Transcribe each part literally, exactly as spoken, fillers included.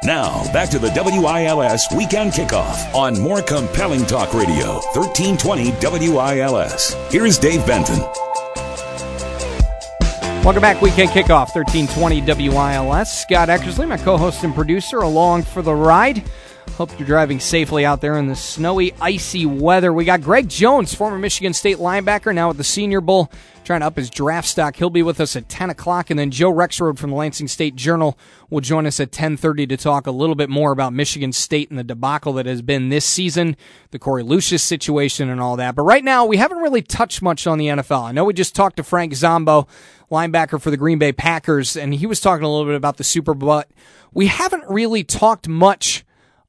Now, back to the W I L S Weekend Kickoff on more compelling talk radio, thirteen twenty W I L S. Here's Dave Benton. Welcome back, Weekend Kickoff, thirteen twenty W I L S. Scott Eckersley, my co-host and producer, along for the ride. Hope you're driving safely out there in the snowy, icy weather. We got Greg Jones, former Michigan State linebacker, now at the Senior Bowl, trying to up his draft stock. He'll be with us at ten o'clock, and then Joe Rexrode from the Lansing State Journal will join us at ten thirty to talk a little bit more about Michigan State and the debacle that has been this season, the Corey Lucius situation and all that. But right now, we haven't really touched much on the N F L. I know we just talked to Frank Zombo, linebacker for the Green Bay Packers, and he was talking a little bit about the Super Bowl, but we haven't really talked much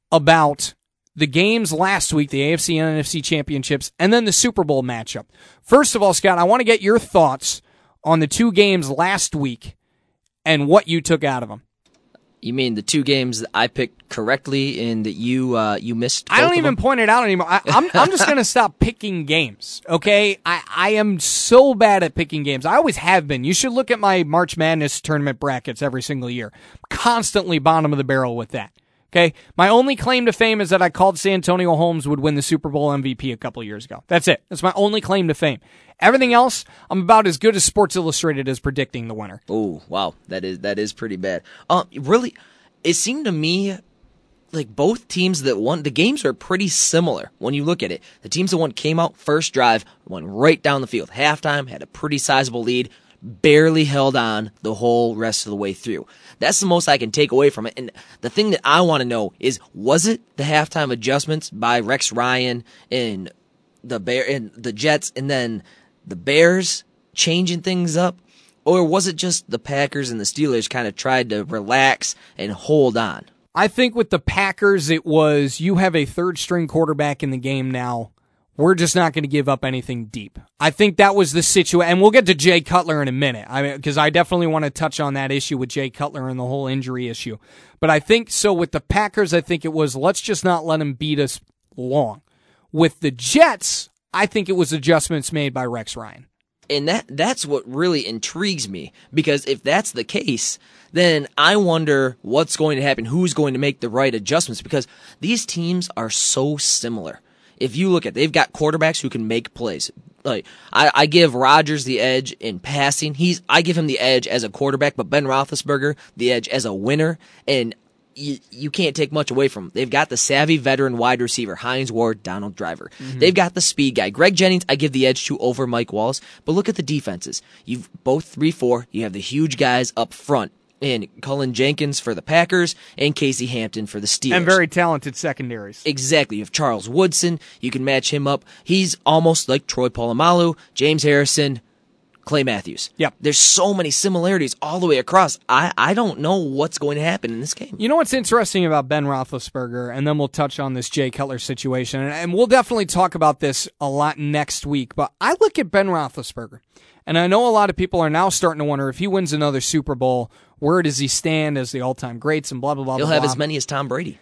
about the games last week, the A F C and N F C championships, and then the Super Bowl matchup. First of all, Scott, I want to get your thoughts on the two games last week and what you took out of them. You mean the two games that I picked correctly and that you uh, you missed? I don't even point it out anymore. I, I'm I'm just going to stop picking games, okay? I, I am so bad at picking games. I always have been. You should look at my March Madness tournament brackets every single year. Constantly bottom of the barrel with that. Okay, my only claim to fame is that I called Santonio Holmes would win the Super Bowl M V P a couple of years ago. That's it. That's my only claim to fame. Everything else, I'm about as good as Sports Illustrated as predicting the winner. Oh, wow. That is that is pretty bad. Um, really, it seemed to me like both teams that won, the games are pretty similar when you look at it. The teams that won came out first drive, went right down the field. Halftime, had a pretty sizable lead, barely held on the whole rest of the way through. That's the most I can take away from it. And the thing that I want to know is, was it the halftime adjustments by Rex Ryan and the Bear and the Jets, and then the Bears changing things up, or was it just the Packers and the Steelers kind of tried to relax and hold on? I think with the Packers, it was you have a third string quarterback in the game now. We're just not going to give up anything deep. I think that was the situation, and we'll get to Jay Cutler in a minute, I mean, because I definitely want to touch on that issue with Jay Cutler and the whole injury issue. But I think, so with the Packers, I think it was, let's just not let him beat us long. With the Jets, I think it was adjustments made by Rex Ryan. And that that's what really intrigues me, because if that's the case, then I wonder what's going to happen, who's going to make the right adjustments, because these teams are so similar. If you look at, they've got quarterbacks who can make plays. Like I, I give Rodgers the edge in passing. He's I give him the edge as a quarterback, but Ben Roethlisberger the edge as a winner. And you, you can't take much away from him. They've got the savvy veteran wide receiver, Hines Ward, Donald Driver. Mm-hmm. They've got the speed guy, Greg Jennings. I give the edge to over Mike Wallace. But look at the defenses. You've both three four. You have the huge guys up front. And Cullen Jenkins for the Packers, and Casey Hampton for the Steelers. And very talented secondaries. Exactly. You have Charles Woodson. You can match him up. He's almost like Troy Polamalu, James Harrison, Clay Matthews. Yep. There's so many similarities all the way across. I, I don't know what's going to happen in this game. You know what's interesting about Ben Roethlisberger, and then we'll touch on this Jay Cutler situation, and we'll definitely talk about this a lot next week, but I look at Ben Roethlisberger, and I know a lot of people are now starting to wonder if he wins another Super Bowl, where does he stand as the all-time greats and blah, blah, blah, He'll blah, have blah. as many as Tom Brady.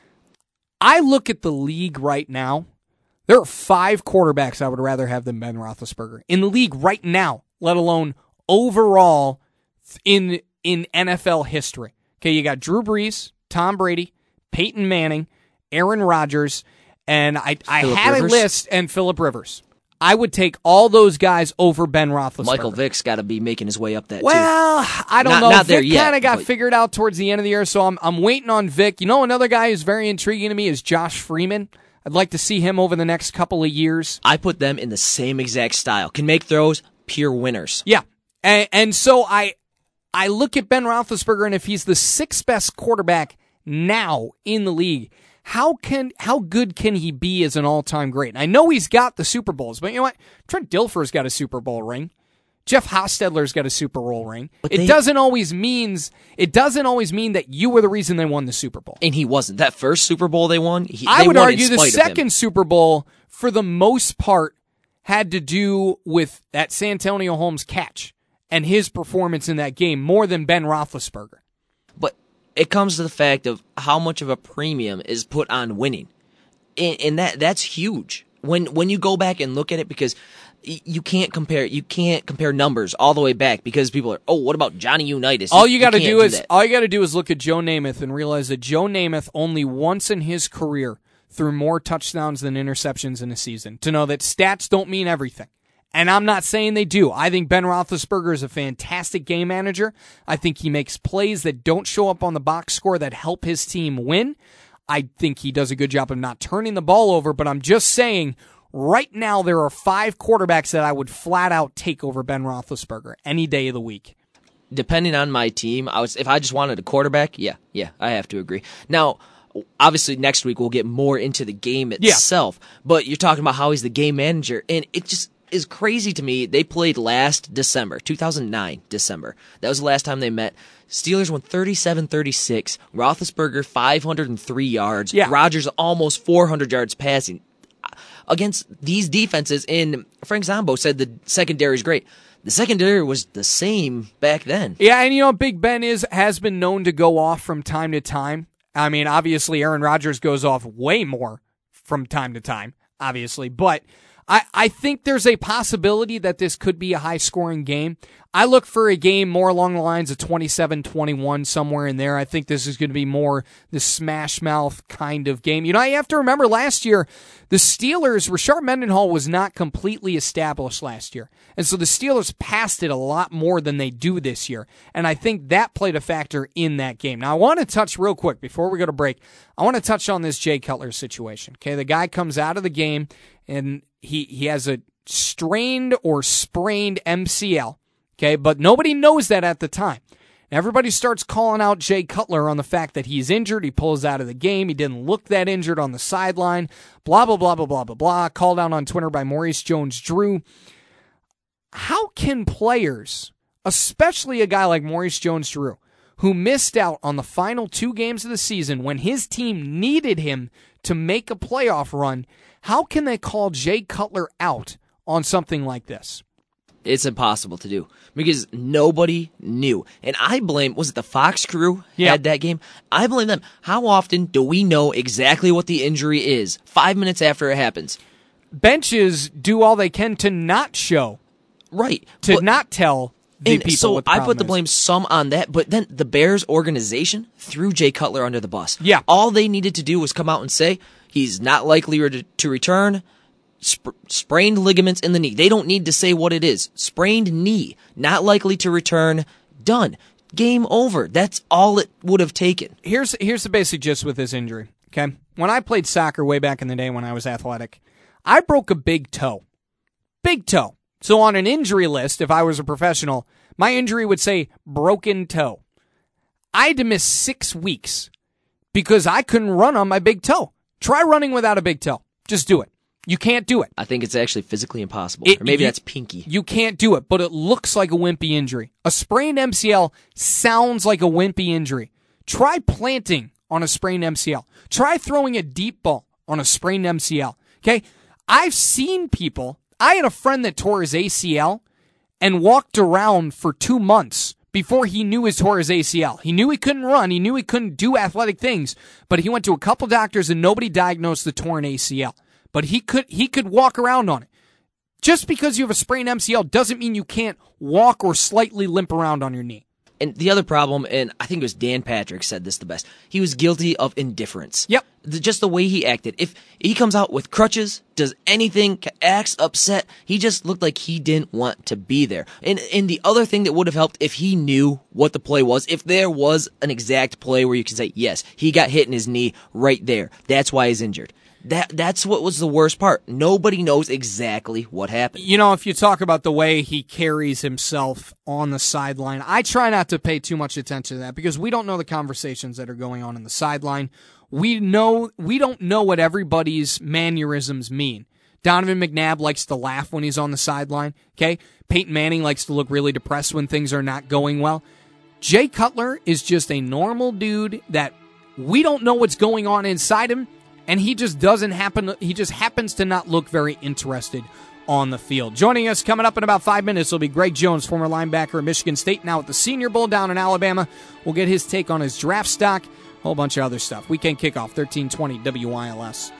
I look at the league right now. There are five quarterbacks I would rather have than Ben Roethlisberger in the league right now, let alone overall in in N F L history. Okay, you got Drew Brees, Tom Brady, Peyton Manning, Aaron Rodgers, and I, I had Rivers. a list, and Phillip Rivers. I would take all those guys over Ben Roethlisberger. Michael Vick's got to be making his way up that well, too. Well, I don't not, know. Not Vic there kind of got but... figured out towards the end of the year, so I'm I'm waiting on Vic. You know, another guy who's very intriguing to me is Josh Freeman. I'd like to see him over the next couple of years. I put them in the same exact style. Can make throws, pure winners. Yeah, and, and so I I look at Ben Roethlisberger, and if he's the sixth best quarterback now in the league, How can how good can he be as an all-time great? And I know he's got the Super Bowls, but you know what? Trent Dilfer's got a Super Bowl ring. Jeff Hostetler's got a Super Bowl ring. But it they, doesn't always means it doesn't always mean that you were the reason they won the Super Bowl. And he wasn't. That first Super Bowl they won, he, I they would won argue in the spite second of him. Super Bowl, for the most part, had to do with that Santonio Holmes catch and his performance in that game more than Ben Roethlisberger. But it comes to the fact of how much of a premium is put on winning. And, and that that's huge. When when you go back and look at it, because you can't compare you can't compare numbers all the way back because people are, oh, what about Johnny Unitas? All you got to do do is that. all you got to do is look at Joe Namath and realize that Joe Namath only once in his career threw more touchdowns than interceptions in a season. To know that stats don't mean everything. And I'm not saying they do. I think Ben Roethlisberger is a fantastic game manager. I think he makes plays that don't show up on the box score that help his team win. I think he does a good job of not turning the ball over, but I'm just saying right now there are five quarterbacks that I would flat out take over Ben Roethlisberger any day of the week. Depending on my team, I was if I just wanted a quarterback, yeah, yeah, I have to agree. Now, obviously, next week we'll get more into the game itself, yeah. But you're talking about how he's the game manager, and it just is crazy to me. They played last December, two thousand nine, December. That was the last time they met. Steelers won thirty-seven thirty-six. Roethlisberger, five hundred three yards. Yeah. Rodgers, almost four hundred yards passing. Against these defenses, and Frank Zombo said the secondary is great. The secondary was the same back then. Yeah, and you know, Big Ben is has been known to go off from time to time. I mean, obviously, Aaron Rodgers goes off way more from time to time, obviously. But I, I think there's a possibility that this could be a high-scoring game. I look for a game more along the lines of twenty-seven twenty-one, somewhere in there. I think this is going to be more the smash-mouth kind of game. You know, you have to remember last year, the Steelers, Rashard Mendenhall was not completely established last year. And so the Steelers passed it a lot more than they do this year. And I think that played a factor in that game. Now, I want to touch real quick before we go to break. I want to touch on this Jay Cutler situation. Okay, the guy comes out of the game and he, he has a strained or sprained M C L. Okay, but nobody knows that at the time. Everybody starts calling out Jay Cutler on the fact that he's injured. He pulls out of the game. He didn't look that injured on the sideline. Blah, blah, blah, blah, blah, blah, blah. Called out on Twitter by Maurice Jones-Drew. How can players, especially a guy like Maurice Jones-Drew, who missed out on the final two games of the season when his team needed him to make a playoff run, how can they call Jay Cutler out on something like this? It's impossible to do because nobody knew. And I blame, was it the Fox crew yeah. had that game? I blame them. How often do we know exactly what the injury is five minutes after it happens? Benches do all they can to not show. Right. To but, not tell the people so what the I put the is. blame some on that, but then the Bears organization threw Jay Cutler under the bus. Yeah. All they needed to do was come out and say he's not likely re- to return. Sp- sprained ligaments in the knee. They don't need to say what it is. Sprained knee, not likely to return. Done. Game over. That's all it would have taken. Here's here's the basic gist with this injury. Okay, when I played soccer way back in the day when I was athletic, I broke a big toe. Big toe. So on an injury list, if I was a professional, my injury would say broken toe. I had to miss six weeks because I couldn't run on my big toe. Try running without a big toe. Just do it. You can't do it. I think it's actually physically impossible. It, or maybe you, that's pinky. You can't do it, but it looks like a wimpy injury. A sprained M C L sounds like a wimpy injury. Try planting on a sprained M C L. Try throwing a deep ball on a sprained M C L. Okay? I've seen people. I had a friend that tore his A C L and walked around for two months before he knew he tore his A C L. He knew he couldn't run. He knew he couldn't do athletic things, but he went to a couple doctors and nobody diagnosed the torn A C L. But he could he could walk around on it. Just because you have a sprained M C L doesn't mean you can't walk or slightly limp around on your knee. And the other problem, and I think it was Dan Patrick said this the best, he was guilty of indifference. Yep. The, just the way he acted. If he comes out with crutches, does anything, acts upset, he just looked like he didn't want to be there. And, and the other thing that would have helped if he knew what the play was, if there was an exact play where you can say, yes, he got hit in his knee right there. That's why he's injured. That That's what was the worst part. Nobody knows exactly what happened. You know, if you talk about the way he carries himself on the sideline, I try not to pay too much attention to that because we don't know the conversations that are going on in the sideline. We know we don't know what everybody's mannerisms mean. Donovan McNabb likes to laugh when he's on the sideline. Okay, Peyton Manning likes to look really depressed when things are not going well. Jay Cutler is just a normal dude that we don't know what's going on inside him. And he just doesn't happen, he just happens to not look very interested on the field. Joining us coming up in about five minutes will be Greg Jones, former linebacker at Michigan State, now at the Senior Bowl down in Alabama. We'll get his take on his draft stock, a whole bunch of other stuff. Weekend Kickoff, thirteen twenty W I L S.